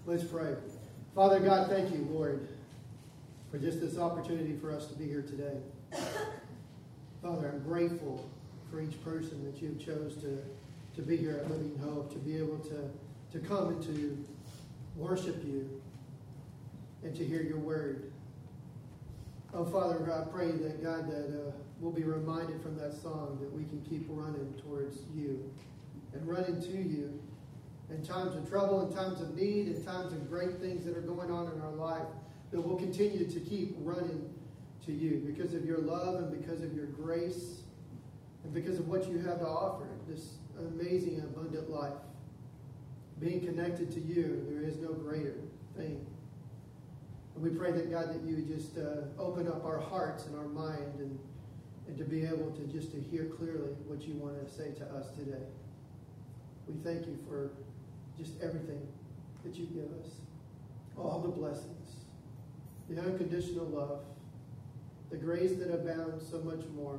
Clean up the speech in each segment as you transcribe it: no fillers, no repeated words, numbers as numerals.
Let's pray. Father God, thank you, Lord, for just this opportunity for us to be here today. Father, I'm grateful for each person that you've chose to be here at Living Hope, to be able to come and to worship you and to hear your word. Oh, Father, I pray that, God, that we'll be reminded from that song that we can keep running towards you and running to you in times of trouble, in times of need, in times of great things that are going on in our life, that we'll continue to keep running to you because of your love and because of your grace and because of what you have to offer, this amazing, abundant life. Being connected to you, there is no greater thing. And we pray that, God, that you would just open up our hearts and our mind and to be able to just to hear clearly what you want to say to us today. We thank you for just everything that you give us. All the blessings, the unconditional love, the grace that abounds so much more.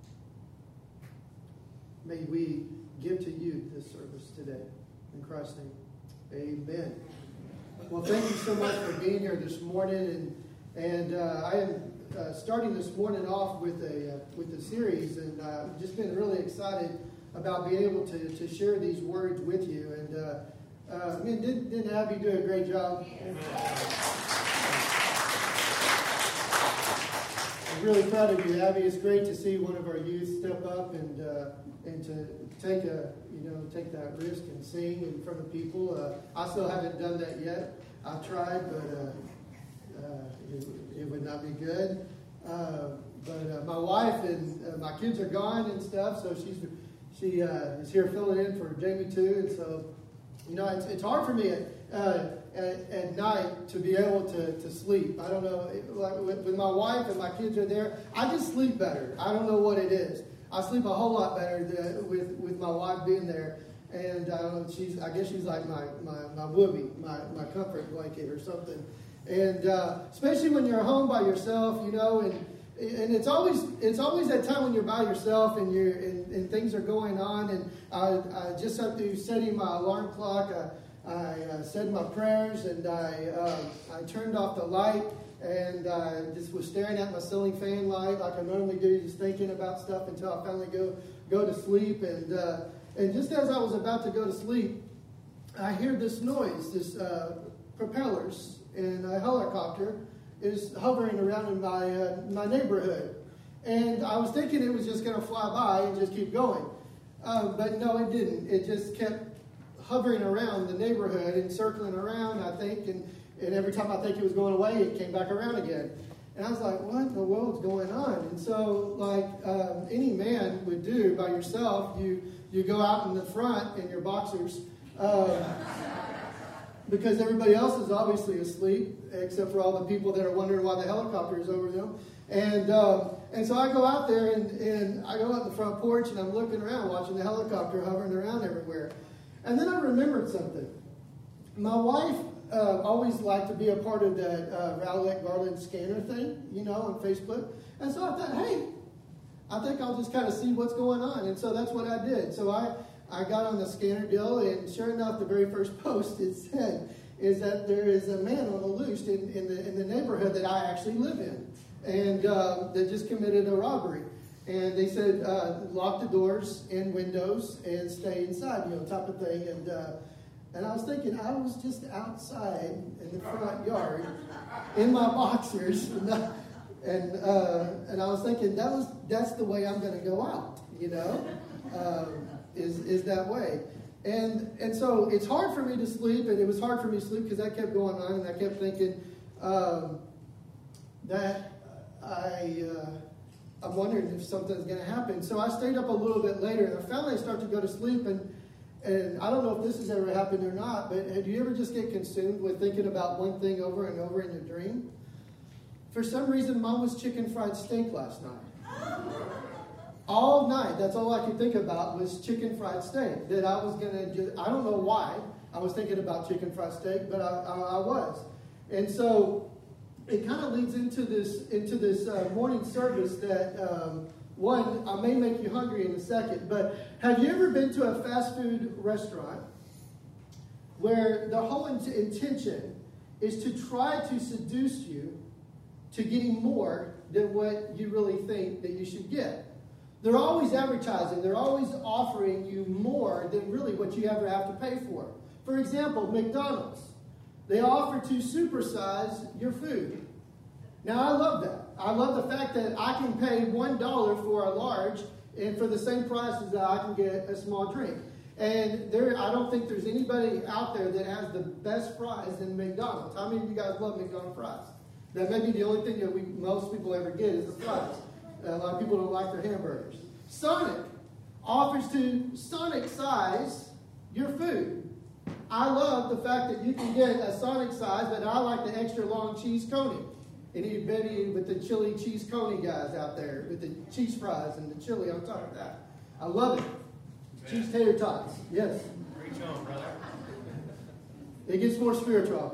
May we give to you this service today. In Christ's name, amen. Well, thank you so much for being here this morning. And I am starting this morning off with a series, and I've just been really excited about being able to share these words with you. And didn't Abby do a great job? I'm really proud of you, Abby. It's great to see one of our youth step up and to take that risk and sing in front of people. I still haven't done that yet. I've tried, but it would not be good. But my wife and my kids are gone and stuff, so she is here filling in for Jamie too. And so, it's hard for me at night to be able to sleep. I don't know, when my wife and my kids are there, I just sleep better. I don't know what it is. I sleep a whole lot better with my wife being there. And I guess she's like my whoopee, my comfort blanket or something. And especially when you're home by yourself, and it's always that time when you're by yourself and things are going on. And I just up to setting my alarm clock. I said my prayers, and I turned off the light, and I just was staring at my ceiling fan light like I normally do, just thinking about stuff until I finally go to sleep. And just as I was about to go to sleep, I hear this noise, this propellers, and a helicopter is hovering around in my neighborhood. And I was thinking it was just going to fly by and just keep going. But no, it didn't. It just kept hovering around the neighborhood and circling around, I think. And every time I think it was going away, it came back around again. And I was like, what in the world's going on? And so, like any man would do by yourself, you go out in the front in your boxers because everybody else is obviously asleep, except for all the people that are wondering why the helicopter is over them. And so I go out there and I go out the front porch and I'm looking around, watching the helicopter hovering around everywhere. And then I remembered something. My wife always liked to be a part of that Rowlett Garland scanner thing, on Facebook. And so I thought, hey, I think I'll just kind of see what's going on. And so that's what I did. So I got on the scanner deal, and sure enough, the very first post it said is that there is a man on the loose in the neighborhood that I actually live in. And they just committed a robbery. And they said, lock the doors and windows and stay inside, type of thing. And I was thinking, I was just outside in the front yard in my boxers. And I was thinking, that's the way I'm going to go out, is that way. And so it's hard for me to sleep, and it was hard for me to sleep because that kept going on, and I kept thinking that I'm wondering if something's going to happen. So I stayed up a little bit later, and I finally started to go to sleep, and I don't know if this has ever happened or not, but do you ever just get consumed with thinking about one thing over and over in your dream? For some reason, Mom was chicken fried steak last night. All night, that's all I could think about was chicken fried steak. That I was going to I don't know why I was thinking about chicken fried steak, but I was. And so it kind of leads into this morning service that, one, I may make you hungry in a second, but have you ever been to a fast food restaurant where the whole intention is to try to seduce you to getting more than what you really think that you should get. They're always advertising. They're always offering you more than really what you ever have to pay for. For example, McDonald's. They offer to supersize your food. Now, I love that. I love the fact that I can pay $1 for a large and for the same price as I can get a small drink. And I don't think there's anybody out there that has the best fries than McDonald's. How many of you guys love McDonald's fries? That may be the only thing that most people ever get is the fries. A lot of people don't like their hamburgers. Sonic offers to Sonic size your food. I love the fact that you can get a Sonic size, but I like the extra long cheese coney. Anybody with the chili cheese coney guys out there with the cheese fries and the chili on top of that? I love it. Cheese tater tots. Yes. Preach on, brother. It gets more spiritual.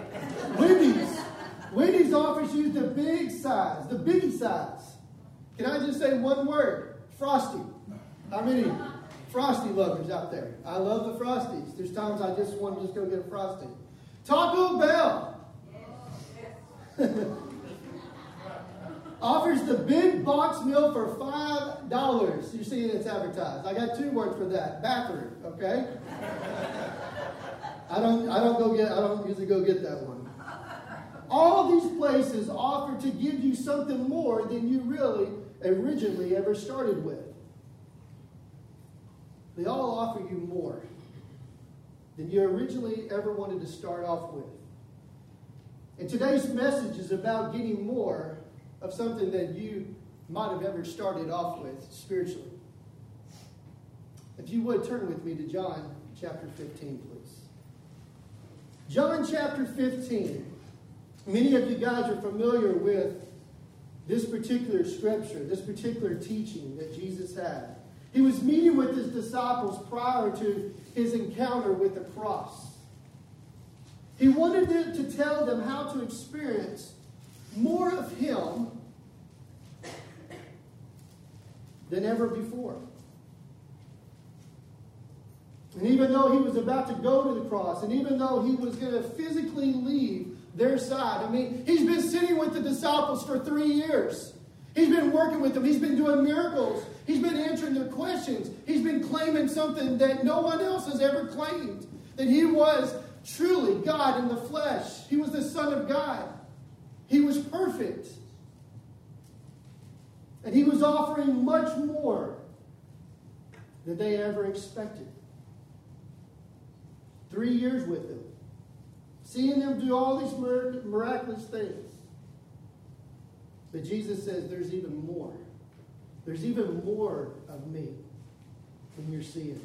Wendy's offers you the big size, the biggie size. Can I just say one word? Frosty. How many Frosty lovers out there? I love the Frosties. There's times I just want to go get a Frosty. Taco Bell offers the big box meal for $5. You're seeing it's advertised. I got 2 words for that. Bathroom, okay? I don't usually go get that one. All these places offer to give you something more than you really originally ever started with. They all offer you more than you originally ever wanted to start off with. And today's message is about getting more of something that you might have ever started off with spiritually. If you would, turn with me to John chapter 15, please. John chapter 15. Many of you guys are familiar with this particular scripture, this particular teaching that Jesus had. He was meeting with his disciples prior to his encounter with the cross. He wanted to tell them how to experience more of him than ever before. And even though he was about to go to the cross, and even though he was going to physically leave their side, he's been sitting with the disciples for 3 years. He's been working with them. He's been doing miracles. He's been answering their questions. He's been claiming something that no one else has ever claimed. That he was truly God in the flesh. He was the Son of God. He was perfect. And he was offering much more than they ever expected. 3 years with them. Seeing them do all these miraculous things. But Jesus says there's even more. There's even more of me than you're seeing.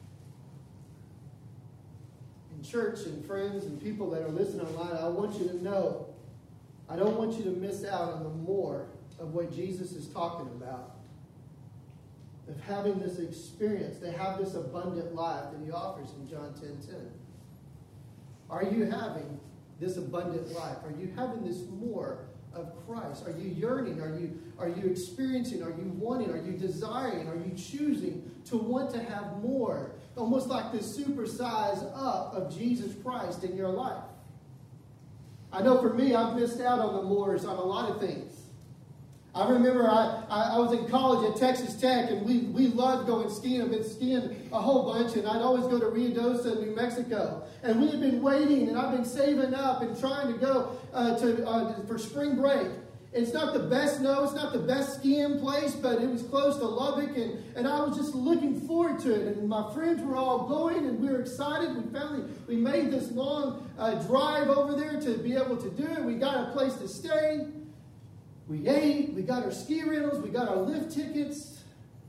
In church and friends and people that are listening online, I want you to know, I don't want you to miss out on the more of what Jesus is talking about. Of having this experience, to have this abundant life that he offers in John 10:10. Are you having this abundant life? Are you having this more of Christ? Are you yearning? Are you experiencing? Are you wanting? Are you desiring? Are you choosing to want to have more? Almost like this supersize up of Jesus Christ in your life. I know for me, I've missed out on the mores on a lot of things. I remember I was in college at Texas Tech, and we loved going skiing. I've been skiing a whole bunch, and I'd always go to Ruidoso, New Mexico. And we had been waiting, and I've been saving up and trying to go for spring break. It's not the best snow, it's not the best skiing place, but it was close to Lubbock, and I was just looking forward to it. And my friends were all going, and we were excited. We made this long drive over there to be able to do it. We got a place to stay. We ate, we got our ski rentals, we got our lift tickets.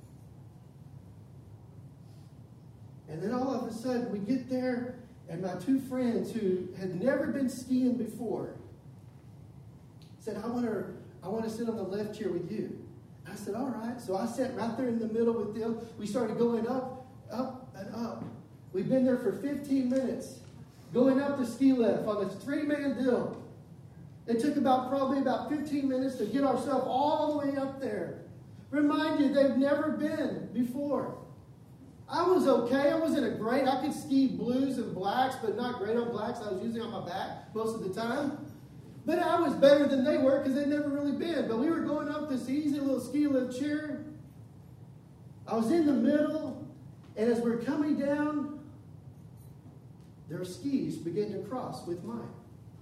And then all of a sudden we get there, and my 2 friends who had never been skiing before said, I want to sit on the left chair with you. I said, all right. So I sat right there in the middle with them. We started going up, up, and up. We've been there for 15 minutes, going up the ski lift on a 3-man deal. It took probably about 15 minutes to get ourselves all the way up there. Remind you, they've never been before. I was okay. I wasn't a great. I could ski blues and blacks, but not great on blacks. I was usually on my back most of the time. But I was better than they were because they'd never really been. But we were going up this easy little ski lift chair. I was in the middle, and as we're coming down, their skis began to cross with mine.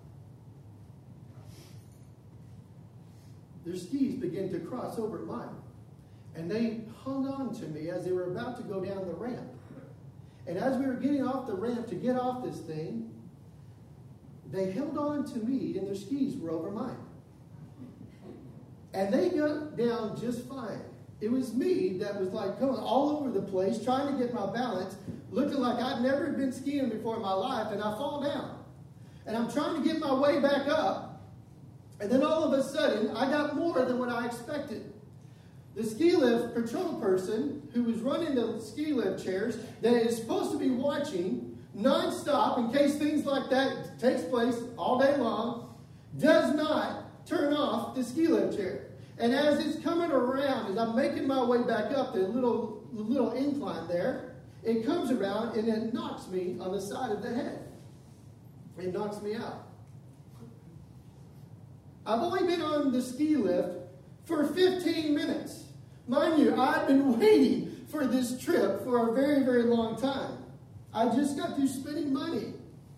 Their skis began to cross over mine. And they hung on to me as they were about to go down the ramp. And as we were getting off the ramp to get off this thing, they held on to me, and their skis were over mine. And they got down just fine. It was me that was like going all over the place, trying to get my balance, looking like I'd never been skiing before in my life, and I fall down. And I'm trying to get my way back up, and then all of a sudden, I got more than what I expected. The ski lift patrol person who was running the ski lift chairs that is supposed to be watching nonstop in case things like that takes place all day long, does not turn off the ski lift chair. And as it's coming around, as I'm making my way back up the little incline there, it comes around and it knocks me on the side of the head. It knocks me out. I've only been on the ski lift for 15 minutes. Mind you, I've been waiting for this trip for a very, very long time. I just got through spending money.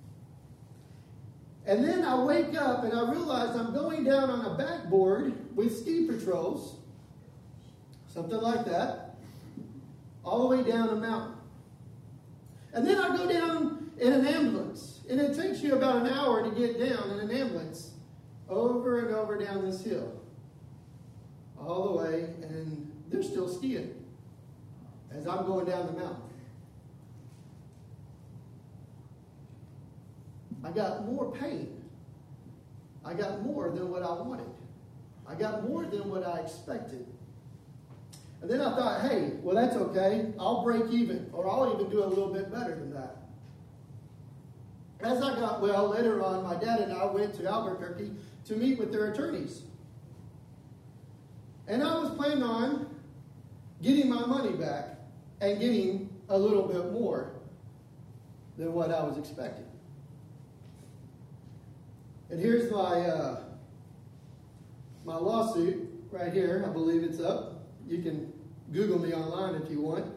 And then I wake up and I realize I'm going down on a backboard with ski patrols, something like that, all the way down a mountain. And then I go down in an ambulance. And it takes you about an hour to get down in an ambulance over and over down this hill. All the way, and they're still skiing as I'm going down the mountain. I got more pain. I got more than what I wanted. I got more than what I expected. And then I thought, hey, well, that's okay. I'll break even, or I'll even do a little bit better than that. As I got well, later on, my dad and I went to Albuquerque to meet with their attorneys. And I was planning on getting my money back and getting a little bit more than what I was expecting. And here's my lawsuit right here. I believe it's up. You can Google me online if you want.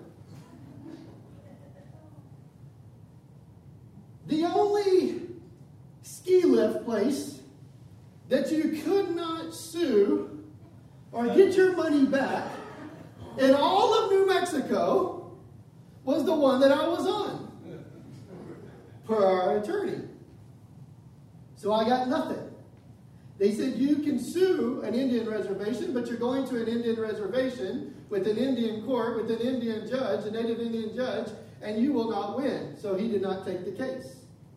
The only ski lift place that you could not sue or get your money back in all of New Mexico was the one that I was on, per our attorney. So I got nothing. They said, you can sue an Indian reservation, but you're going to an Indian reservation with an Indian court, with an Indian judge, a native Indian judge, and you will not win. So he did not take the case.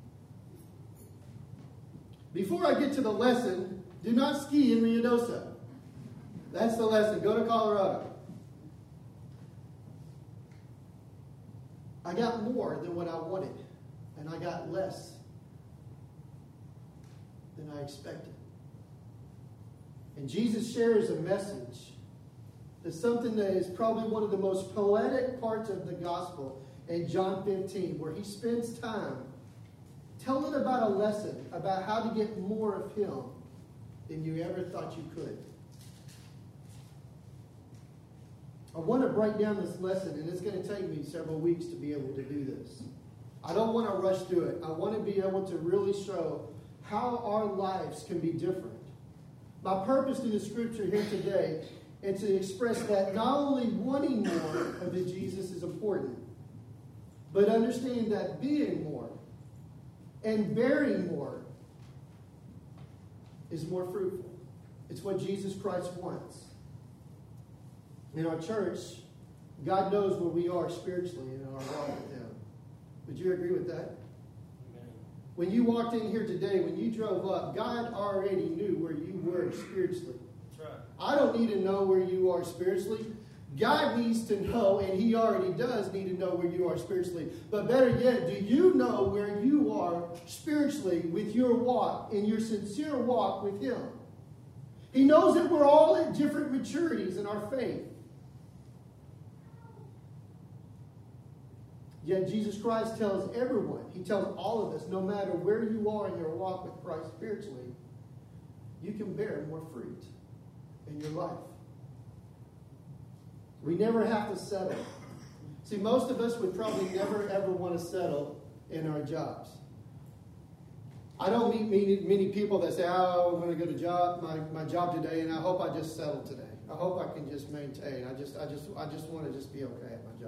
Before I get to the lesson, do not ski in Ruidoso. That's the lesson. Go to Colorado. I got more than what I wanted, and I got less than I expected. And Jesus shares a message that's something that is probably one of the most poetic parts of the gospel in John 15, where he spends time telling about a lesson about how to get more of him than you ever thought you could. I want to break down this lesson, and it's going to take me several weeks to be able to do this. I don't want to rush through it. I want to be able to really show how our lives can be different. My purpose in the scripture here today is to express that not only wanting more of the Jesus is important, but understanding that being more and bearing more is more fruitful. It's what Jesus Christ wants. In our church, God knows where we are spiritually in our walk with him. Would you agree with that? Amen. When you walked in here today, when you drove up, God already knew where you were spiritually. That's right. I don't need to know where you are spiritually. God needs to know, and he already does need to know where you are spiritually. But better yet, do you know where you are spiritually with your walk, in your sincere walk with him? He knows that we're all at different maturities in our faith. Yet Jesus Christ tells everyone, he tells all of us, no matter where you are in your walk with Christ spiritually, you can bear more fruit in your life. We never have to settle. See, most of us would probably never ever want to settle in our jobs. I don't meet many people that say, oh, I'm going to go to my job today, and I hope I just settle today. I hope I can just maintain. I just want to just be okay at my job.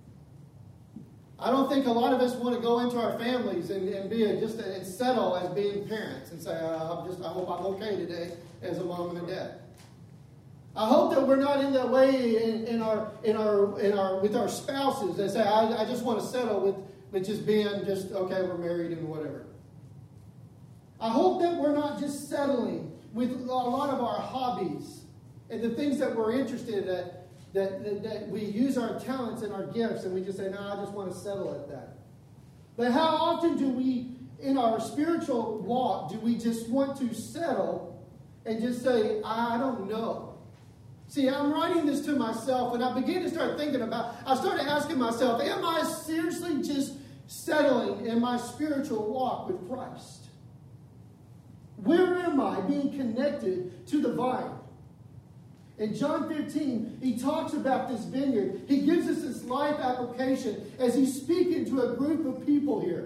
I don't think a lot of us want to go into our families and settle as being parents and say, I hope I'm okay today as a mom and a dad. I hope that we're not in that way with our spouses that say, I just want to settle with just being just okay, we're married and whatever. I hope that we're not just settling with a lot of our hobbies and the things that we're interested in, that we use our talents and our gifts and we just say, no, I just want to settle at that. But how often do we, in our spiritual walk, do we just want to settle and just say, I don't know? See, I'm writing this to myself, and I began to start thinking I started asking myself, am I seriously just settling in my spiritual walk with Christ? Where am I being connected to the vine? In John 15, he talks about this vineyard. He gives us this life application as he's speaking to a group of people here.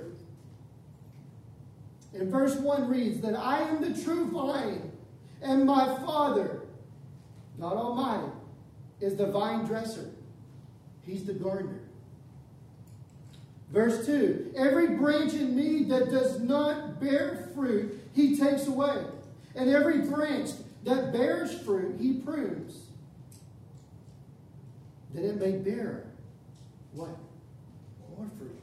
And verse 1 reads, that I am the true vine, and my Father, God Almighty, is the vine dresser. He's the gardener. Verse 2, every branch in me that does not bear fruit, he takes away. And every branch that bears fruit, he prunes, that it may bear what? More fruit.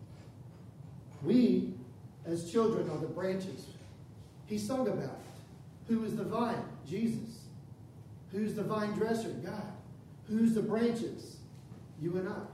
We, as children, are the branches. He sung about it. Who is the vine? Jesus. Who's the vine dresser? God. Who's the branches? You and I.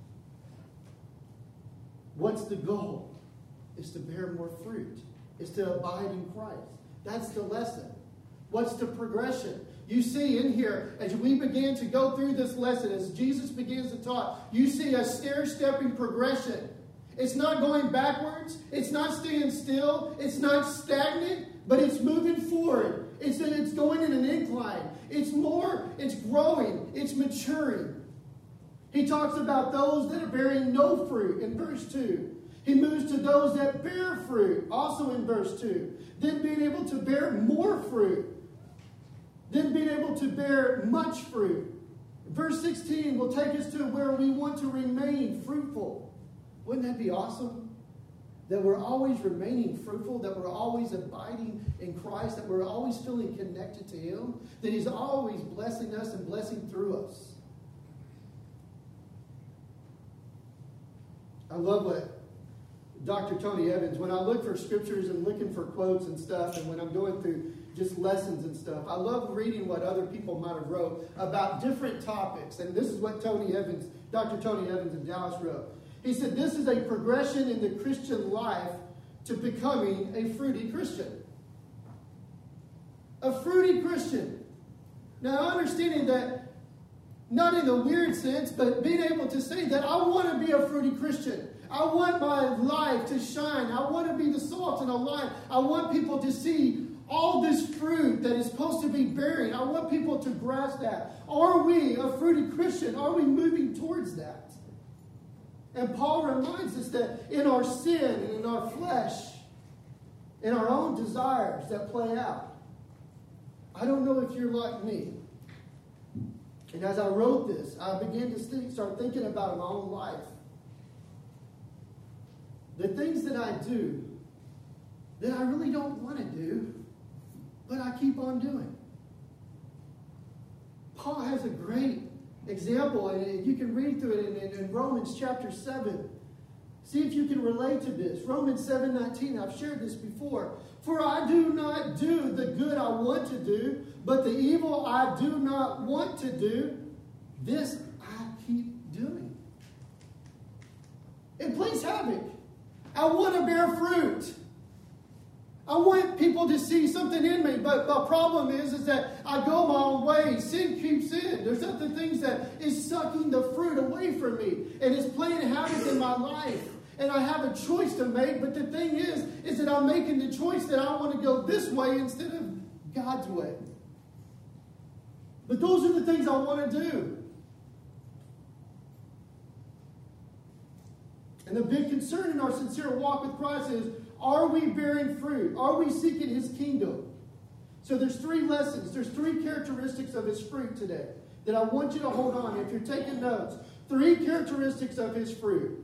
What's the goal? It's to bear more fruit. It's to abide in Christ. That's the lesson. What's the progression? You see in here, as we begin to go through this lesson, as Jesus begins to talk, you see a stair-stepping progression. It's not going backwards. It's not staying still. It's not stagnant, but it's moving forward. It's going in an incline. It's growing. It's maturing. He talks about those that are bearing no fruit in verse 2. He moves to those that bear fruit, also in verse 2. Then being able to bear more fruit. Then being able to bear much fruit. Verse 16 will take us to where we want to remain fruitful. Wouldn't that be awesome? That we're always remaining fruitful, that we're always abiding in Christ, that we're always feeling connected to Him, that He's always blessing us and blessing through us. I love what Dr. Tony Evans, when I look for scriptures and looking for quotes and stuff, and when I'm going through just lessons and stuff, I love reading what other people might have wrote about different topics. And this is what Dr. Tony Evans in Dallas wrote. He said, this is a progression in the Christian life to becoming a fruity Christian. A fruity Christian. Now, understanding that, not in a weird sense, but being able to say that I want to be a fruity Christian. I want my life to shine. I want to be the salt in a life. I want people to see all this fruit that is supposed to be bearing. I want people to grasp that. Are we a fruity Christian? Are we moving towards that? And Paul reminds us that in our sin and in our flesh, in our own desires that play out. I don't know if you're like me. And as I wrote this, I began to start thinking about my own life. The things that I do that I really don't want to do, but I keep on doing. Paul has a great example, and you can read through it in Romans chapter 7. See if you can relate to this. Romans 7:19, I've shared this before. For I do not do the good I want to do, but the evil I do not want to do, this I keep doing. It plays havoc. I want to bear fruit. I want people to see something in me, but the problem is that I go my own way. Sin creeps in. There's other things that is sucking the fruit away from me, and it's playing havoc in my life. And I have a choice to make, but the thing is that I'm making the choice that I want to go this way instead of God's way. But those are the things I want to do. And the big concern in our sincere walk with Christ is, are we bearing fruit? Are we seeking His kingdom? So there's 3 lessons. There's 3 characteristics of His fruit today that I want you to hold on. If you're taking notes, 3 characteristics of His fruit.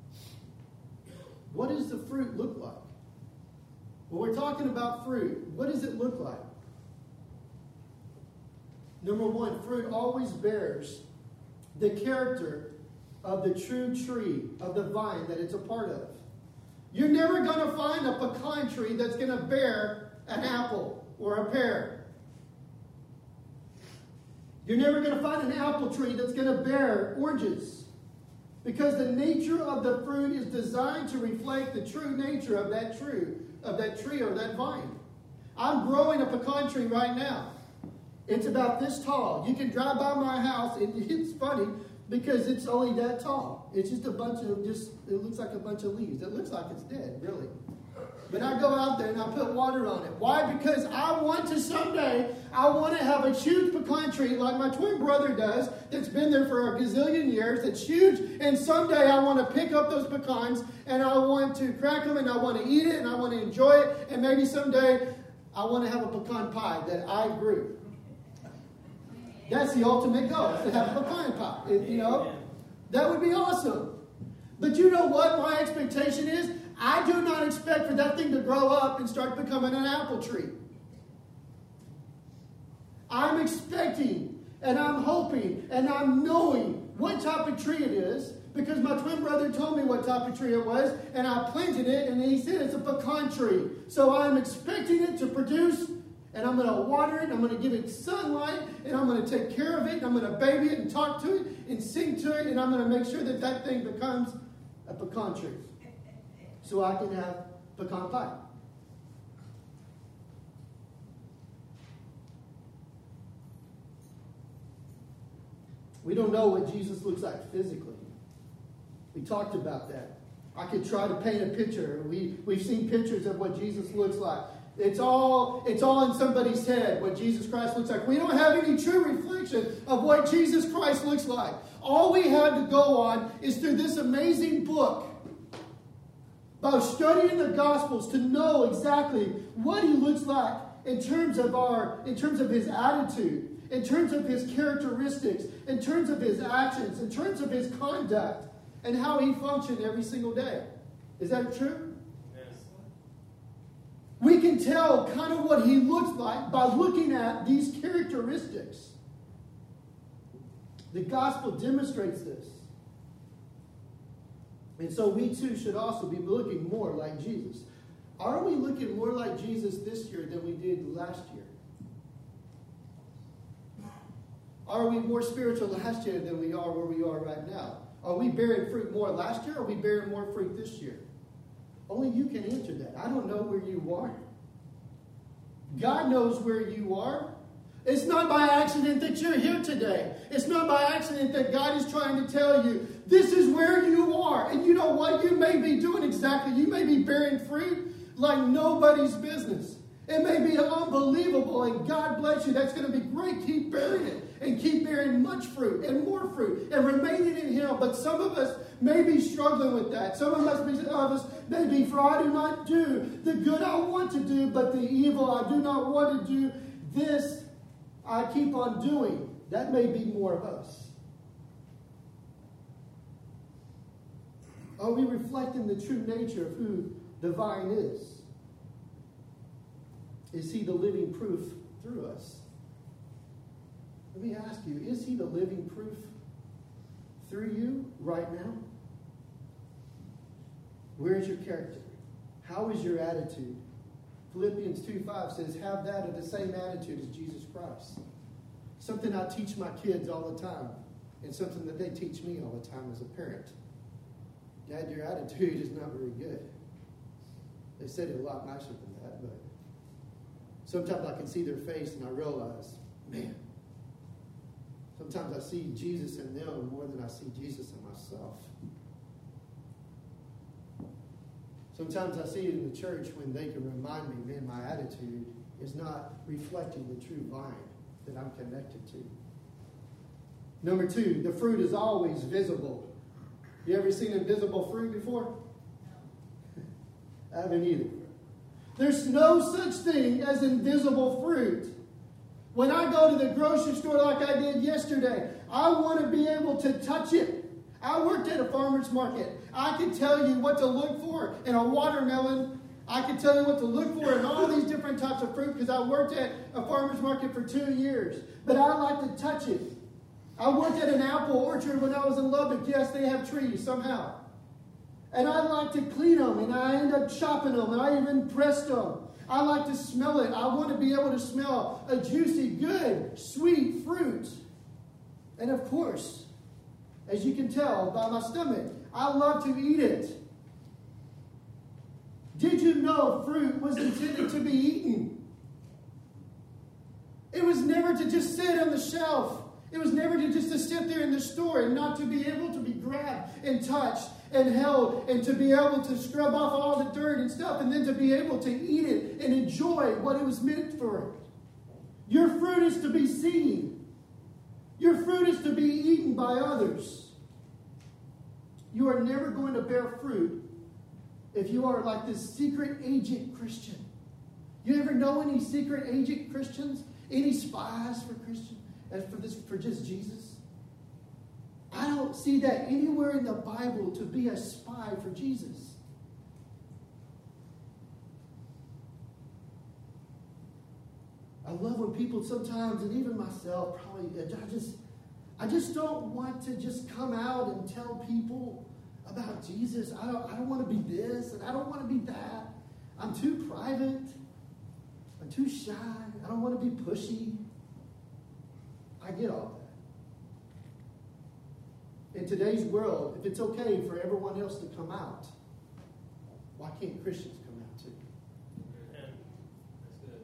What does the fruit look like? When we're talking about fruit, what does it look like? Number 1, fruit always bears the character of the true tree, of the vine that it's a part of. You're never going to find a pecan tree that's going to bear an apple or a pear. You're never going to find an apple tree that's going to bear oranges. Because the nature of the fruit is designed to reflect the true nature of that tree or that vine. I'm growing a pecan tree right now. It's about this tall. You can drive by my house, and it's funny because it's only that tall. It's just a bunch of it looks like a bunch of leaves. It looks like it's dead, really. But I go out there and I put water on it. Why? Because I want to have a huge pecan tree like my twin brother does, that's been there for a gazillion years, that's huge, and someday I want to pick up those pecans and I want to crack them and I want to eat it and I want to enjoy it, and maybe someday I want to have a pecan pie that I grew. That's the ultimate goal, is to have a pecan pie. That would be awesome. But you know what my expectation is? I do not expect for that thing to grow up and start becoming an apple tree. I'm expecting, and I'm hoping, and I'm knowing what type of tree it is, because my twin brother told me what type of tree it was, and I planted it, and he said it's a pecan tree. So I'm expecting it to produce, and I'm going to water it, and I'm going to give it sunlight, and I'm going to take care of it, and I'm going to baby it and talk to it and sing to it, and I'm going to make sure that that thing becomes a pecan tree so I can have pecan pie. We don't know what Jesus looks like physically. We talked about that. I could try to paint a picture. We've seen pictures of what Jesus looks like. It's all in somebody's head, what Jesus Christ looks like. We don't have any true reflection of what Jesus Christ looks like. All we have to go on is through this amazing book, by studying the Gospels, to know exactly what He looks like in terms of His attitude, in terms of His characteristics, in terms of His actions, in terms of His conduct, and how He functioned every single day. Is that true? We can tell kind of what He looks like by looking at these characteristics. The gospel demonstrates this. And so we too should also be looking more like Jesus. Are we looking more like Jesus this year than we did last year? Are we more spiritual last year than we are where we are right now? Are we bearing fruit more last year, or are we bearing more fruit this year? Only you can answer that. I don't know where you are. God knows where you are. It's not by accident that you're here today. It's not by accident that God is trying to tell you, this is where you are. And you know what? You may be doing exactly. You may be bearing fruit like nobody's business. It may be unbelievable, and God bless you. That's going to be great. Keep bearing it, and keep bearing much fruit and more fruit, and remaining in Him. But some of us may be struggling with that. Some of us may be, for I do not do the good I want to do, but the evil I do not want to do, this I keep on doing. That may be more of us. Are we reflecting the true nature of who the vine is? Is He the living proof through us? Let me ask you, is He the living proof through you right now? Where is your character? How is your attitude? Philippians 2:5 says, have that of the same attitude as Jesus Christ. Something I teach my kids all the time, and something that they teach me all the time as a parent. Dad, your attitude is not very good. They said it a lot nicer than that, but sometimes I can see their face and I realize, man, sometimes I see Jesus in them more than I see Jesus in myself. Sometimes I see it in the church when they can remind me, man, my attitude is not reflecting the true vine that I'm connected to. Number 2, the fruit is always visible. You ever seen invisible fruit before? I haven't either. There's no such thing as invisible fruit. When I go to the grocery store like I did yesterday, I want to be able to touch it. I worked at a farmer's market. I can tell you what to look for in a watermelon. I can tell you what to look for in all these different types of fruit because I worked at a farmer's market for 2 years. But I like to touch it. I worked at an apple orchard when I was in Lubbock. Yes, they have trees somehow. And I like to clean them, and I end up chopping them, and I even pressed them. I like to smell it. I want to be able to smell a juicy, good, sweet fruit. And of course, as you can tell by my stomach, I love to eat it. Did you know fruit was intended to be eaten? It was never to just sit on the shelf. It was never to sit there in the store and not to be able to be grabbed and touched and held and to be able to scrub off all the dirt and stuff and then to be able to eat it and enjoy what it was meant for. Your fruit is to be seen. Your fruit is to be eaten by others. You are never going to bear fruit if you are like this secret agent Christian. You ever know any secret agent Christians? Any spies for Christians? For just Jesus? I don't see that anywhere in the Bible to be a spy for Jesus. I love when people sometimes, and even myself probably, I just don't want to just come out and tell people about Jesus. I don't want to be this and I don't want to be that. I'm too private. I'm too shy. I don't want to be pushy. I get all that. In today's world, if it's okay for everyone else to come out, why can't Christians come out too? Amen. That's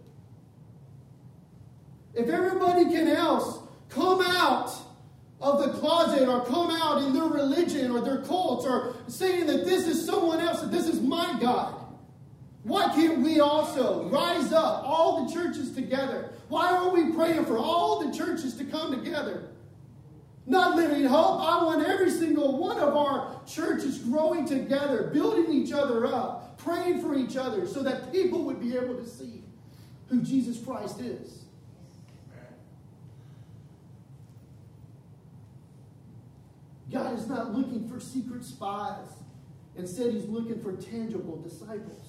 good. If everybody else come out of the closet or come out in their religion or their cults or saying that this is someone else, that this is my God, why can't we also rise up, all the churches together? Why aren't we praying for all the churches to come together? Not Living Hope. I want every single one of our churches growing together, building each other up, praying for each other so that people would be able to see who Jesus Christ is. God is not looking for secret spies. Instead, He's looking for tangible disciples.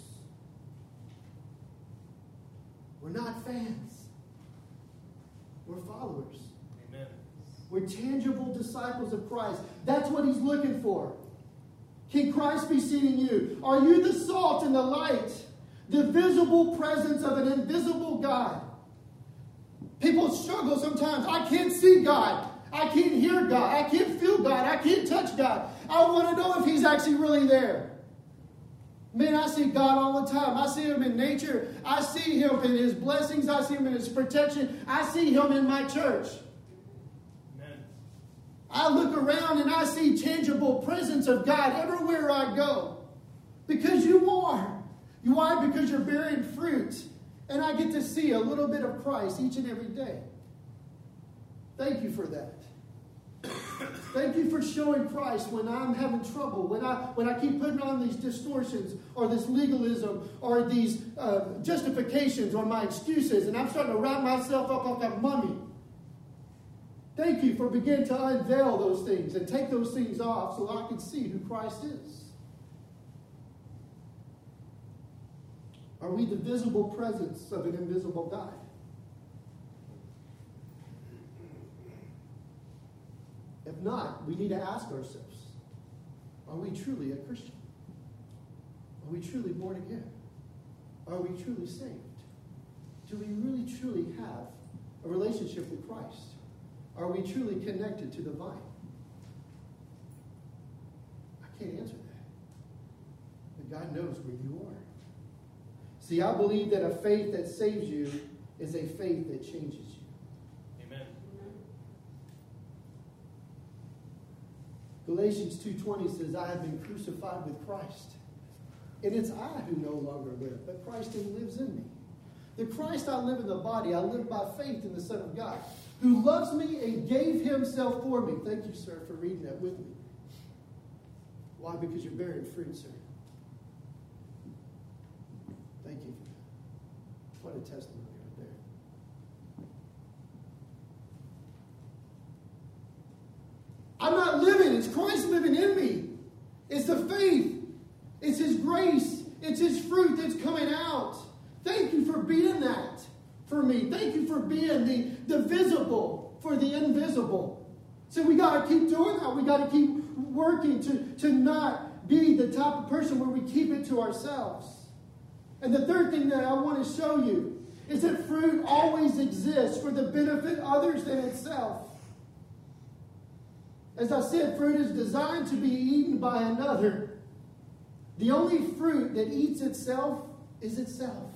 We're not fans. We're followers. Amen. We're tangible disciples of Christ. That's what He's looking for. Can Christ be seen in you? Are you the salt and the light? The visible presence of an invisible God. People struggle sometimes. I can't see God. I can't hear God. I can't feel God. I can't touch God. I want to know if He's actually really there. Man, I see God all the time. I see Him in nature. I see Him in His blessings. I see Him in His protection. I see Him in my church. Amen. I look around and I see tangible presence of God everywhere I go. Because you are. You are because you're bearing fruit. And I get to see a little bit of Christ each and every day. Thank you for that. Thank you for showing Christ when I'm having trouble, when I keep putting on these distortions or this legalism or these justifications or my excuses, and I'm starting to wrap myself up like a mummy. Thank you for beginning to unveil those things and take those things off so I can see who Christ is. Are we the visible presence of an invisible God? If not, we need to ask ourselves, are we truly a Christian? Are we truly born again? Are we truly saved? Do we really, truly have a relationship with Christ? Are we truly connected to the vine? I can't answer that. But God knows where you are. See, I believe that a faith that saves you is a faith that changes you. Amen. Galatians 2:20 says, I have been crucified with Christ. And it's I who no longer live, but Christ who lives in me. The Christ I live in the body, I live by faith in the Son of God, who loves me and gave himself for me. Thank you, sir, for reading that with me. Why? Because you're bearing fruit, sir. Thank you. What a testimony right there. I'm not living. It's Christ living in me. It's the faith. It's his grace. It's his fruit that's coming out. Thank you for being that for me. Thank you for being the visible for the invisible. So we got to keep doing that. We got to keep working to not be the type of person where we keep it to ourselves. And the third thing that I want to show you is that fruit always exists for the benefit of others than itself. As I said, fruit is designed to be eaten by another. The only fruit that eats itself is itself.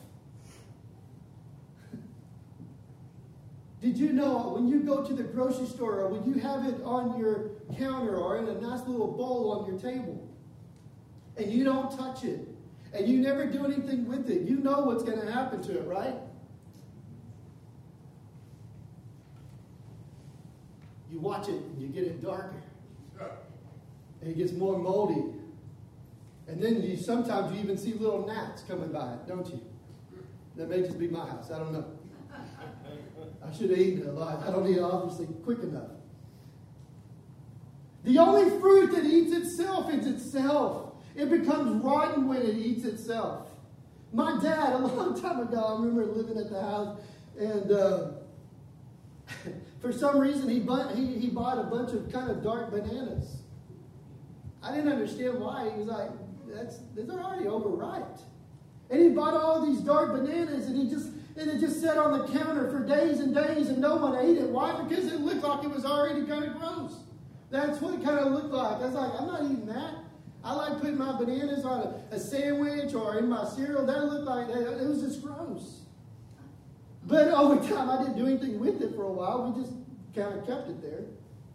Did you know when you go to the grocery store or when you have it on your counter or in a nice little bowl on your table and you don't touch it and you never do anything with it, you know what's going to happen to it, right? You watch it and you get it darker. And it gets more moldy. And then sometimes you even see little gnats coming by it, don't you? That may just be my house. I don't know. I should have eaten it a lot. I don't eat it obviously quick enough. The only fruit that eats itself is itself. It becomes rotten when it eats itself. My dad, a long time ago, I remember living at the house, and for some reason he bought a bunch of kind of dark bananas. I didn't understand why. He was like, they're already overripe. And he bought all these dark bananas, and it just sat on the counter for days and days, and no one ate it. Why? Because it looked like it was already kind of gross. That's what it kind of looked like. I was like, I'm not eating that. I like putting my bananas on a sandwich or in my cereal. That looked like that. It was just gross. But over time, I didn't do anything with it for a while. We just kind of kept it there.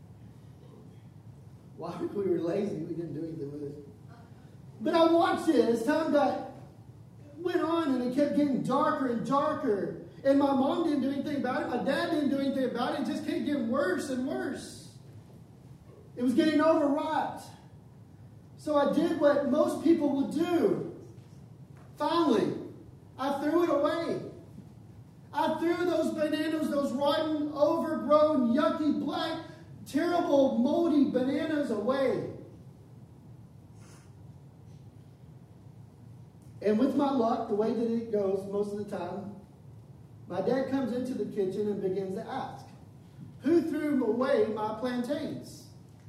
Why? Because we were lazy. We didn't do anything with it. But I watched it as time went on, and it kept getting darker and darker. And my mom didn't do anything about it. My dad didn't do anything about it. It just kept getting worse and worse. It was getting overwrought. So I did what most people would do. Finally, I threw it away. I threw those bananas, those rotten, overgrown, yucky, black, terrible, moldy bananas away. And with my luck, the way that it goes most of the time, my dad comes into the kitchen and begins to ask, who threw away my plantains?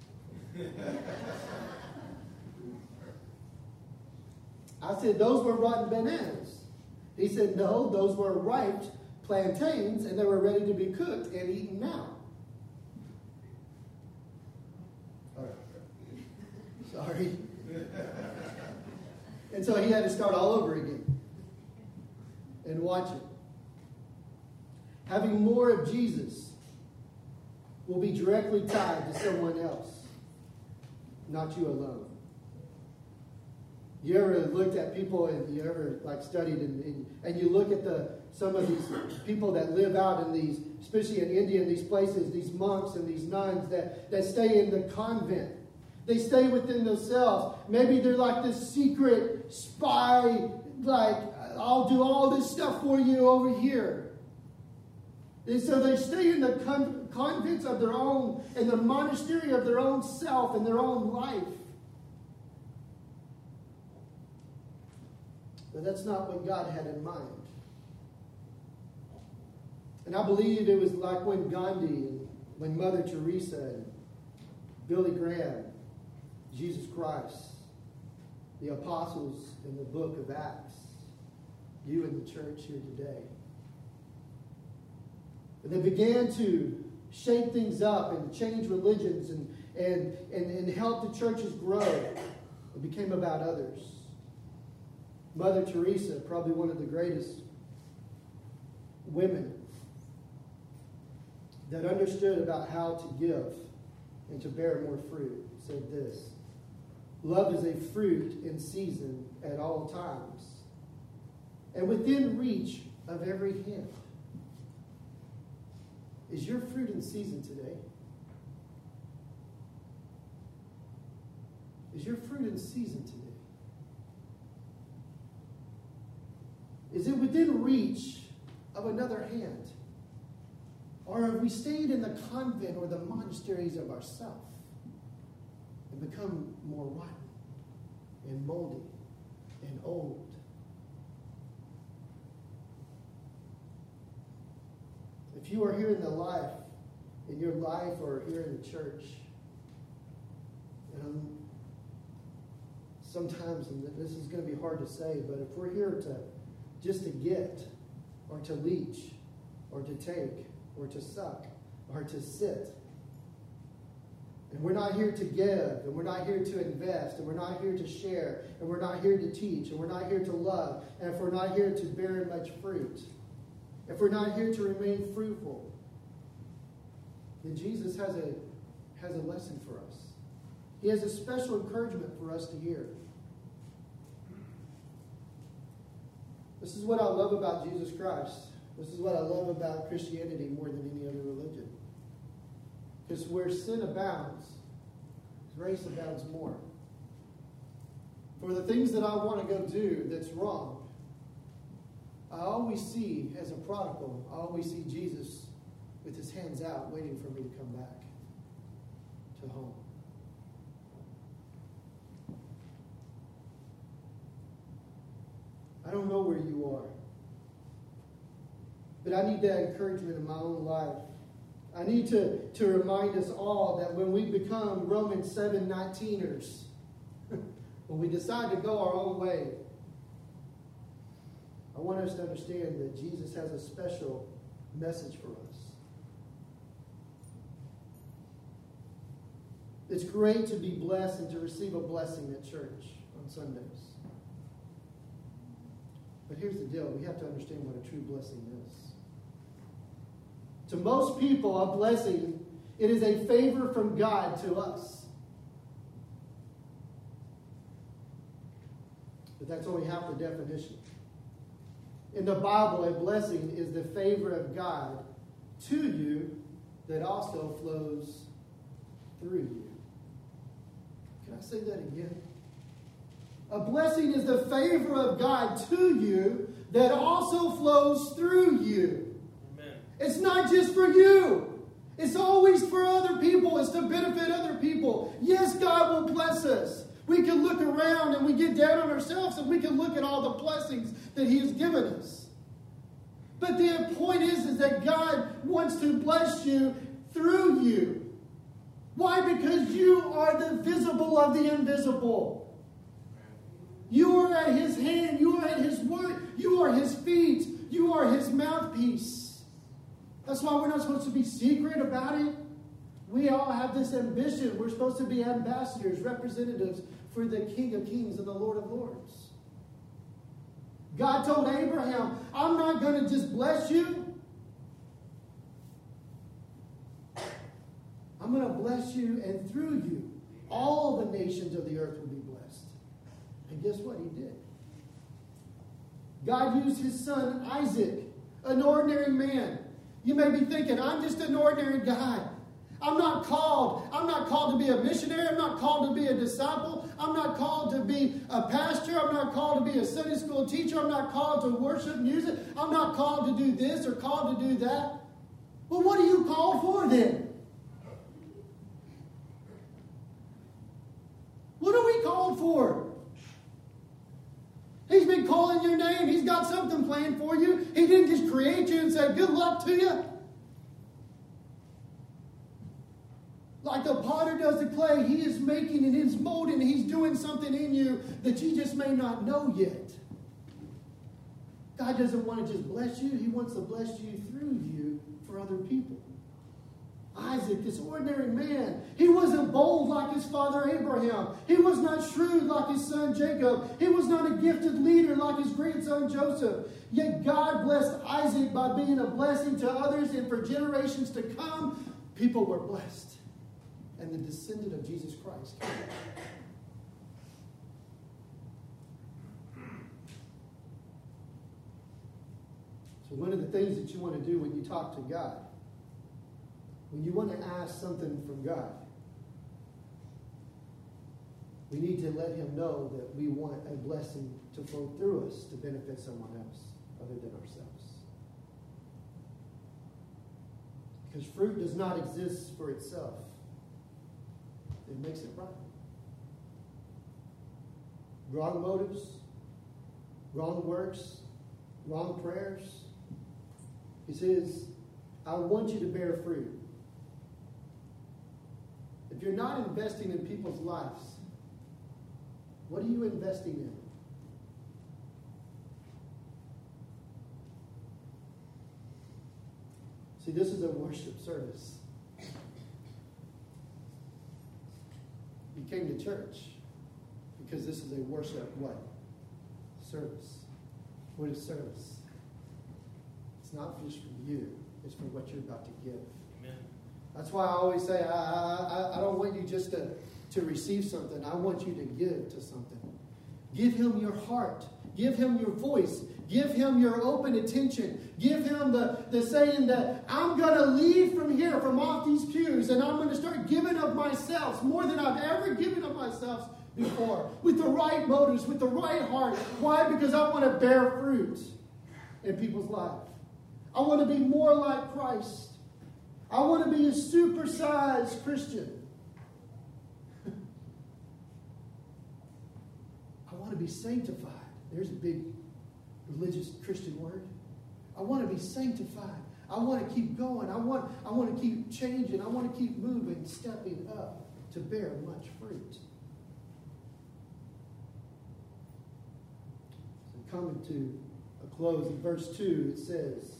I said, those were rotten bananas. He said, no, those were ripe plantains, and they were ready to be cooked and eaten now. Sorry. And so he had to start all over again and watch it. Having more of Jesus will be directly tied to someone else, not you alone. You ever looked at people and you ever studied and you look at some of these people that live out in these, especially in India, in these places, these monks and these nuns that stay in the convent. They stay within themselves. Maybe they're like this secret spy, like, I'll do all this stuff for you over here. And so they stay in the convents of their own, in the monastery of their own self and their own life. But that's not what God had in mind. And I believe it was like when Gandhi and when Mother Teresa and Billy Graham, Jesus Christ, the apostles in the book of Acts, you in the church here today. And they began to shake things up and change religions and help the churches grow. It became about others. Mother Teresa, probably one of the greatest women that understood about how to give and to bear more fruit, said this: love is a fruit in season at all times, and within reach of every hand. Is your fruit in season today? Is your fruit in season today? Is it within reach of another hand? Or have we stayed in the convent or the monasteries of ourselves and become more rotten and moldy and old? If you are here in your life or here in the church, sometimes, and this is going to be hard to say, but if we're here just to get, or to leech, or to take, or to suck, or to sit, and we're not here to give, and we're not here to invest, and we're not here to share, and we're not here to teach, and we're not here to love, and if we're not here to bear much fruit, if we're not here to remain fruitful, then Jesus has a lesson for us. He has a special encouragement for us to hear. This is what I love about Jesus Christ. This is what I love about Christianity more than any other religion. Because where sin abounds, grace abounds more. For the things that I want to go do that's wrong, I always see, as a prodigal, I always see Jesus with his hands out waiting for me to come back to home. I don't know where you are, but I need that encouragement in my own life. I need to remind us all that when we become Romans 7:19ers, when we decide to go our own way, I want us to understand that Jesus has a special message for us. It's great to be blessed and to receive a blessing at church on Sundays. But here's the deal. We have to understand what a true blessing is. To most people, a blessing, it is a favor from God to us. But that's only half the definition. In the Bible, a blessing is the favor of God to you that also flows through you. Can I say that again? A blessing is the favor of God to you that also flows through you. Amen. It's not just for you. It's always for other people. It's to benefit other people. Yes, God will bless us. We can look around and we get down on ourselves and we can look at all the blessings that He has given us. But the point is that God wants to bless you through you. Why? Because you are the visible of the invisible. You are at His hand. You are at His word. You are His feet. You are His mouthpiece. That's why we're not supposed to be secret about it. We all have this ambition. We're supposed to be ambassadors, representatives for the King of Kings and the Lord of Lords. God told Abraham, I'm not going to just bless you. I'm going to bless you, and through you, all the nations of the earth will be blessed. And guess what? He did. God used His son Isaac, an ordinary man. You may be thinking, I'm just an ordinary guy. I'm not called to be a missionary. I'm not called to be a disciple. I'm not called to be a pastor. I'm not called to be a Sunday school teacher. I'm not called to worship music. I'm not called to do this or called to do that. Well, what are you called for then? What are we called for? He's been calling your name. He's got something planned for you. He didn't just create you and say, good luck to you. Like the potter does the clay, He is making and He's molding and He's doing something in you that you just may not know yet. God doesn't want to just bless you. He wants to bless you through you for other people. Isaac, this ordinary man. He wasn't bold like his father Abraham. He was not shrewd like his son Jacob. He was not a gifted leader like his grandson Joseph. Yet God blessed Isaac by being a blessing to others, and for generations to come, people were blessed. And the descendant of Jesus Christ came. So one of the things that you want to do when you talk to God, when you want to ask something from God, we need to let him know that we want a blessing to flow through us to benefit someone else other than ourselves. Because fruit does not exist for itself. It makes it right. Wrong motives, wrong works, wrong prayers. He says, I want you to bear fruit. If you're not investing in people's lives, what are you investing in? See, this is a worship service. You came to church because this is a worship what? Service. What is service? It's not just for you. It's for what you're about to give. Amen. That's why I always say, I don't want you just to receive something. I want you to give to something. Give him your heart. Give him your voice. Give him your open attention. Give him the saying that I'm going to leave from here, from off these pews, and I'm going to start giving of myself more than I've ever given of myself before. With the right motives, with the right heart. Why? Because I want to bear fruit in people's lives. I want to be more like Christ. I want to be a supersized Christian. I want to be sanctified. There's a big religious Christian word. I want to be sanctified. I want to keep going. I want to keep changing. I want to keep moving, stepping up to bear much fruit. So coming to a close in verse 2, it says,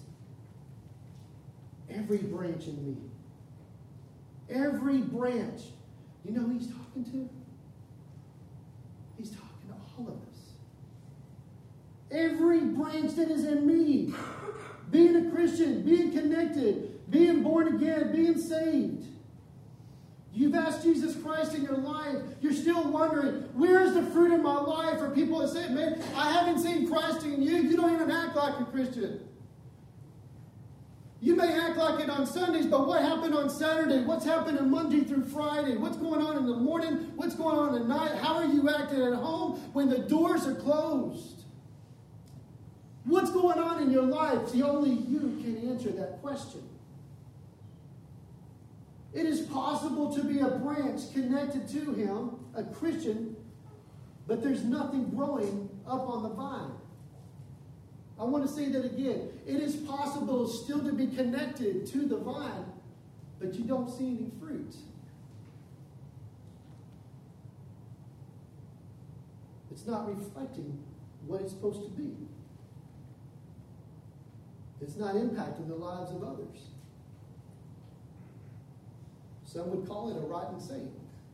every branch in me. Every branch. You know who he's talking to? He's talking to all of us. Every branch that is in me. Being a Christian, being connected, being born again, being saved. You've asked Jesus Christ in your life. You're still wondering, where's the fruit in my life? Or people that say, man, I haven't seen Christ in you. You don't even act like a Christian. You may act like it on Sundays, but what happened on Saturday? What's happening Monday through Friday? What's going on in the morning? What's going on at night? How are you acting at home when the doors are closed? What's going on in your life? See, only you can answer that question. It is possible to be a branch connected to him, a Christian, but there's nothing growing up on the vine. I want to say that again. It is possible still to be connected to the vine, but you don't see any fruit. It's not reflecting what it's supposed to be. It's not impacting the lives of others. Some would call it a rotten saint.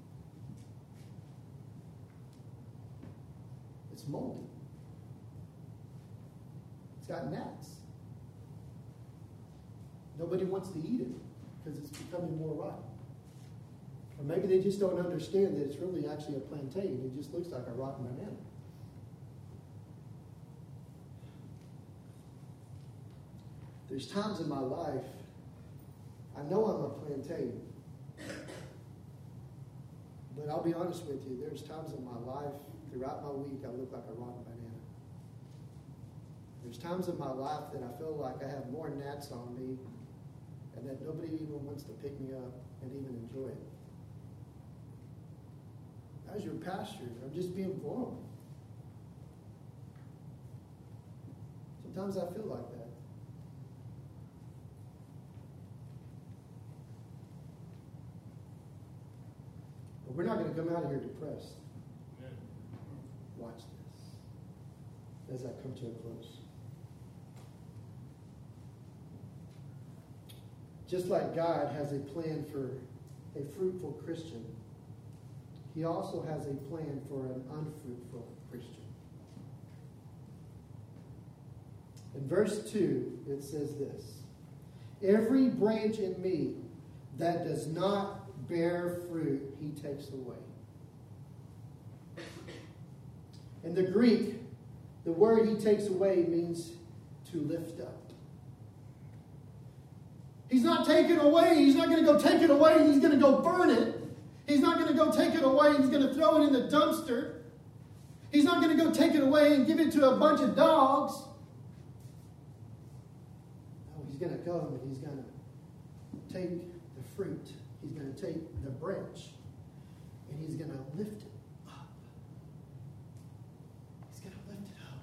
It's moldy. It's got gnats. Nobody wants to eat it because it's becoming more rotten. Or maybe they just don't understand that it's really actually a plantain. It just looks like a rotten banana. There's times in my life, I know I'm a plantain. But I'll be honest with you, there's times in my life, throughout my week, I look like a rotten banana. There's times in my life that I feel like I have more gnats on me and that nobody even wants to pick me up and even enjoy it. As your pastor, I'm just being vulnerable. Sometimes I feel like that. But we're not going to come out of here depressed. Amen. Watch this as I come to a close. just like God has a plan for a fruitful Christian, He also has a plan for an unfruitful Christian. In verse 2, it says this: "Every branch in me that does not bear fruit, He takes away." In the Greek, the word "He takes away" means to lift up. He's not taking away. He's not going to go take it away and He's going to go burn it. He's not going to go take it away and He's going to throw it in the dumpster. He's not going to go take it away and give it to a bunch of dogs. No, He's going to go and He's going to take the fruit. He's going to take the branch and He's going to lift it up. He's going to lift it up.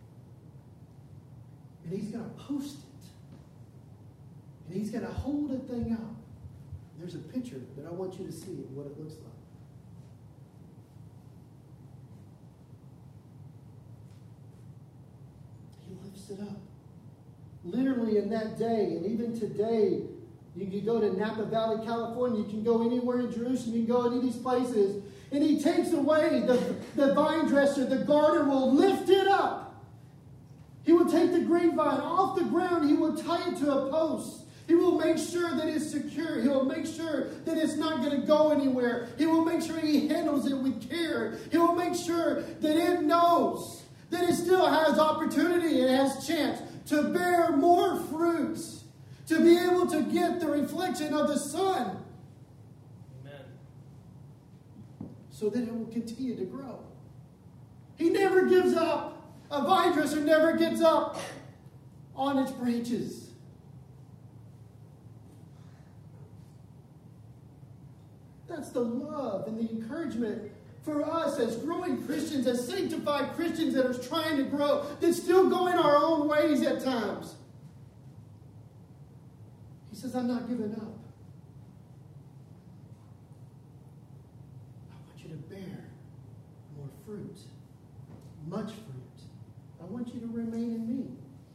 And He's going to post it. And He's going to hold a thing up. There's a picture that I want you to see of what it looks like. He lifts it up. Literally in that day, and even today, you can go to Napa Valley, California. You can go anywhere in Jerusalem. You can go any of these places. And He takes away the vine dresser. The gardener will lift it up. He will take the grapevine off the ground. He will tie it to a post. He will make sure that it's secure. He will make sure that it's not going to go anywhere. He will make sure He handles it with care. He will make sure that it knows that it still has opportunity. It has chance to bear more fruits. To be able to get the reflection of the sun. Amen. So that it will continue to grow. He never gives up. A vine dresser never gives up on its branches. That's the love and the encouragement for us as growing Christians, as sanctified Christians that are trying to grow, that still go in our own ways at times. He says, I'm not giving up. I want you to bear more fruit, much fruit. I want you to remain in me.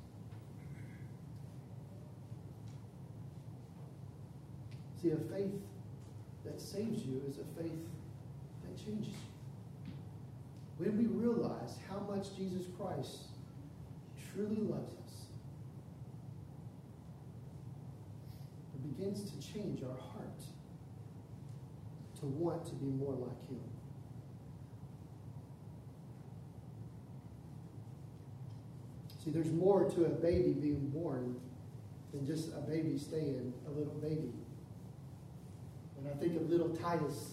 See, a faith that saves you is a faith that changes you. When we realize how much Jesus Christ truly loves us, it begins to change our heart to want to be more like Him. See, there's more to a baby being born than just a baby staying a little baby. When I think of little Titus,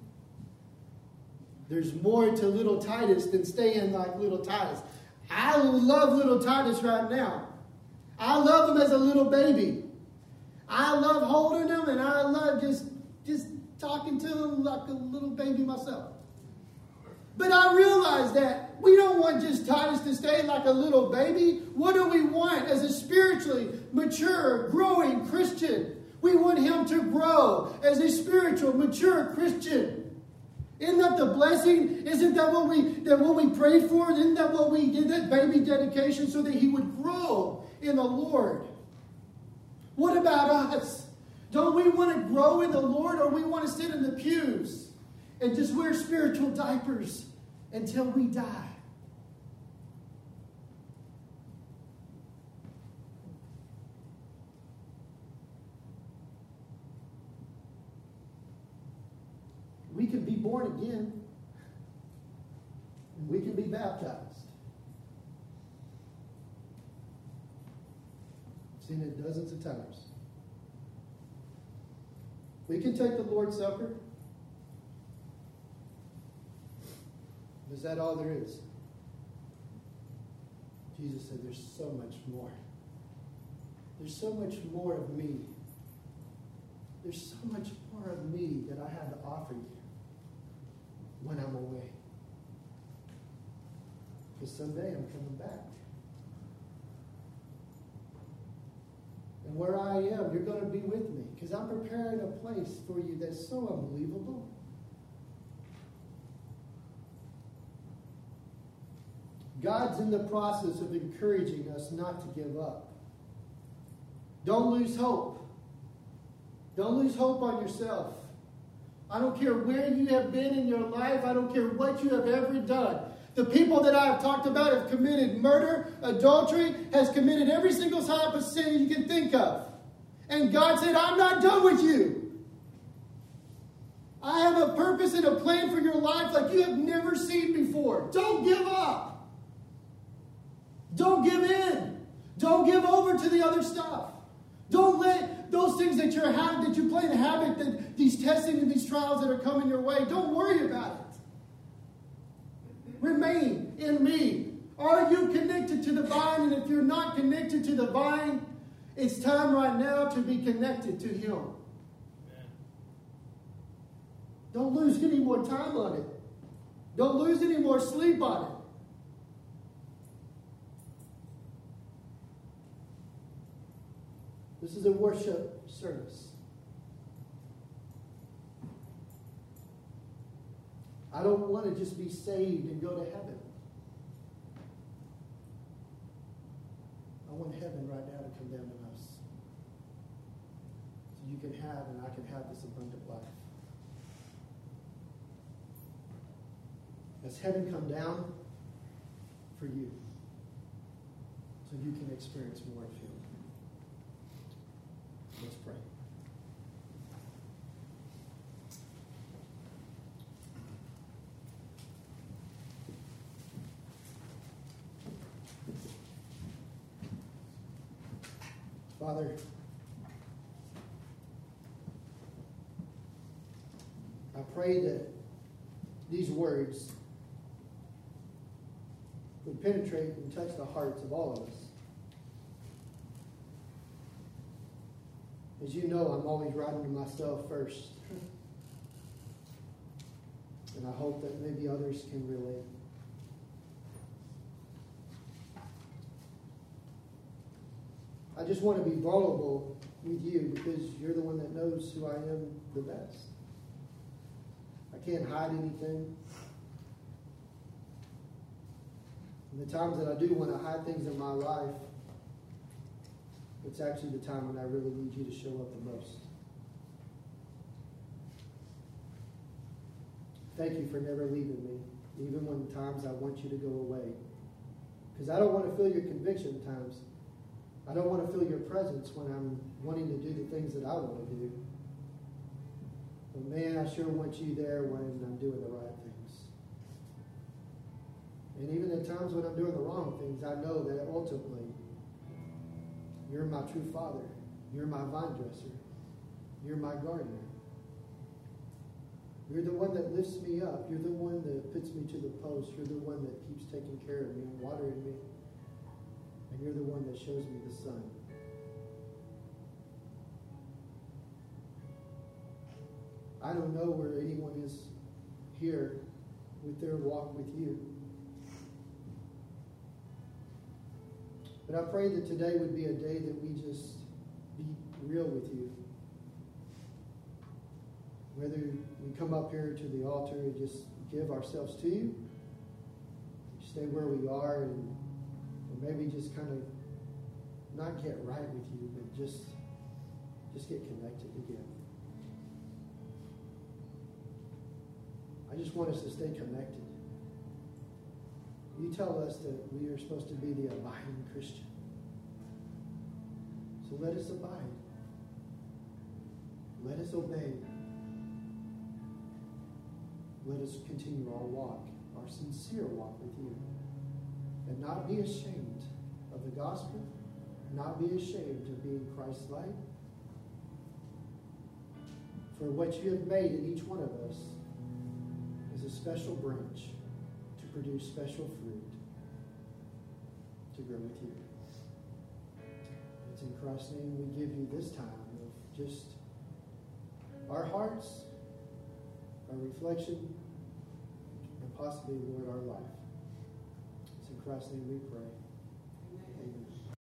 there's more to little Titus than staying like little Titus. I love little Titus right now. I love him as a little baby. I love holding him, and I love just talking to him like a little baby myself. But I realize that we don't want just Titus to stay like a little baby. What do we want as a spiritually mature, growing Christian? We want him to grow as a spiritual, mature Christian. Isn't that the blessing? Isn't that what we prayed for? Isn't that what we did, that baby dedication, so that he would grow in the Lord? What about us? Don't we want to grow in the Lord, or we want to sit in the pews and just wear spiritual diapers until we die? We can be born again. And we can be baptized. I've seen it dozens of times. We can take the Lord's Supper. Is that all there is? Jesus said there's so much more. There's so much more of me. There's so much more of me that I have to offer you when I'm away. Because someday I'm coming back. And where I am, you're going to be with me. Because I'm preparing a place for you that's so unbelievable. God's in the process of encouraging us not to give up. Don't lose hope. Don't lose hope on yourself. I don't care where you have been in your life. I don't care what you have ever done. The people that I have talked about have committed murder, adultery, has committed every single type of sin you can think of. And God said, I'm not done with you. I have a purpose and a plan for your life like you have never seen before. Don't give up. Don't give in. Don't give over to the other stuff. Don't let those things that you play in habit, that these testing and these trials that are coming your way, don't worry about it. Remain in me. Are you connected to the vine? And if you're not connected to the vine, it's time right now to be connected to Him. Amen. Don't lose any more time on it. Don't lose any more sleep on it. This is a worship service. I don't want to just be saved and go to heaven. I want heaven right now to come down to us. So you can have and I can have this abundant life. Has heaven come down for you so you can experience more of Him? Let's pray. Father, I pray that these words would penetrate and touch the hearts of all of us. As you know, I'm always writing to myself first. And I hope that maybe others can relate. I just want to be vulnerable with you because you're the one that knows who I am the best. I can't hide anything. And the times that I do want to hide things in my life, it's actually the time when I really need you to show up the most. Thank you for never leaving me, even when times I want you to go away. Because I don't want to feel your conviction times. I don't want to feel your presence when I'm wanting to do the things that I want to do. But man, I sure want you there when I'm doing the right things. And even at times when I'm doing the wrong things, I know that ultimately, you're my true Father. You're my vine dresser. You're my gardener. You're the one that lifts me up. You're the one that puts me to the post. You're the one that keeps taking care of me and watering me. And you're the one that shows me the sun. I don't know where anyone is here with their walk with you. But I pray that today would be a day that we just be real with you. Whether we come up here to the altar and just give ourselves to you, stay where we are, and or maybe just kind of not get right with you, but just get connected again. I just want us to stay connected. You tell us that we are supposed to be the abiding Christian. So let us abide. Let us obey. Let us continue our walk, our sincere walk with you. And not be ashamed of the gospel. Not be ashamed of being Christ-like. For what you have made in each one of us is a special branch to produce special fruit to grow with you. It's in Christ's name we give you this time of just our hearts, our reflection, and possibly, Lord, our life. It's in Christ's name we pray. Amen.